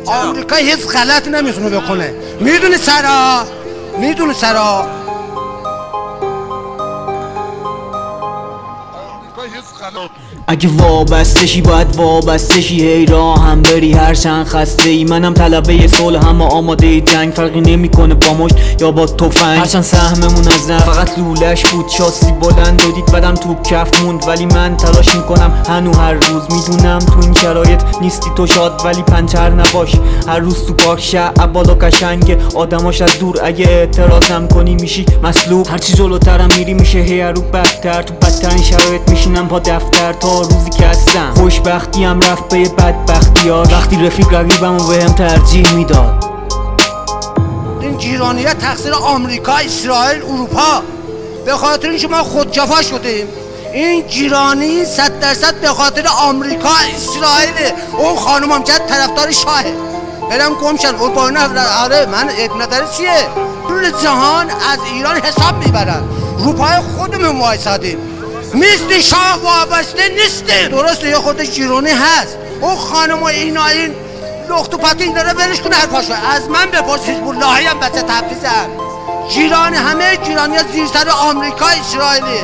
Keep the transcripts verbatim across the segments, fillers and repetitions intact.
آمریکا هیچ غلطی نمیتونه بکنه. میدونی سرا میدونی سرا اگه وابستشی باید وابستشی، هی راه هم بری هرچند خسته ای. منم طلبه صلح هم آماده جنگ، فرقی نمیکنه با مشت یا با تفنگ. هرچند سهممون از نه فقط لولش بود، شاسی بلند و دید بدم تو کف موند. ولی من تلاش میکنم هنو هر روز، میدونم تو این شرایط نیستی تو شاد ولی پنچر نباش. هر روز تو پاک شعب بالا قشنگه، آدماش از دور اگه اعتراضم کنی میشی مسلوب. هرچی جلوترم میری میشه هی رو بدتر، تو بدترین شرایط میشینم با دفتر تا روزی که هستم. خوشبختی هم رفت به بدبختی ها، وقتی رفیق رقیبم و بهم ترجیح میداد. این گیرانیه تقصیر آمریکا، اسرائیل، اروپا، به خاطر اینکه ما خودجفا شدیم. این گیرانی صد درصد به خاطر آمریکا، اسرائیل. اون خانم هم جد طرفدار شاهه، برم گمشن اون با آره من ابنتر چیه؟ کل جهان از ایران حساب میبرن، روپای خودمون وایسادیم. نیستی شاه وابسته نیستی. درسته یه خودش گیرانی هست، اون خانم و اینا این لخت و پتی داره ولش کنه هر پاشو. از من بپرس حزب اللهی هم بچه تبریزم. گیرانی همه گیرانی ها زیر سر آمریکا، اسرائیلی.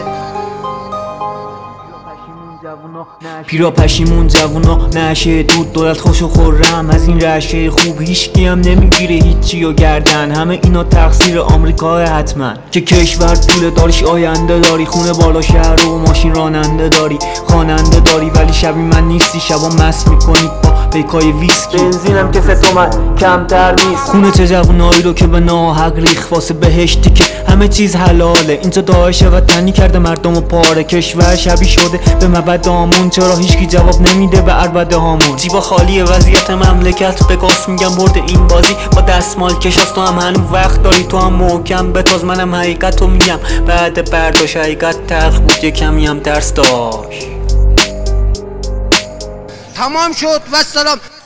پیرا پشیمون جوونا نشه دود دولت خوش و خورم از این رشه خوب. هیچکی هم نمیگیره هیچی و گردن، همه اینا تقصیر آمریکا حتما. که کشور طول داریش آینده داری، خونه بالا شهر و ماشین راننده داری، خواننده داری ولی شبی من نیستی. شبا مست میکنی با پیکای ویسکی، بنزینم که سه تومن کمتر نیست. خونه چه جوونایی رو که به ناحق ریخ واسه بهشتی که همه چیز حلاله. اینجا داعش وطنی کرده مردم و پاره، کشور شبی شده به مبدامون. چرا هیچکی جواب نمیده به عربده هامون؟ جیبا خالی وضعیت مملکت، به گاس میگم برد این بازی با دستمال کشاست. تو هم هنو وقت داری، تو هم محکم بتاز. منم حقیقت رو میگم بعد برداشت، حقیقت تلخ بود یه کمی هم درس داشت. تمام شد و سلام.